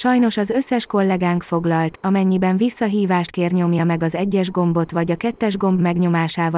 Sajnos az összes kollégánk foglalt, amennyiben visszahívást kér, nyomja meg az 1-es gombot vagy a 2-es gomb megnyomásával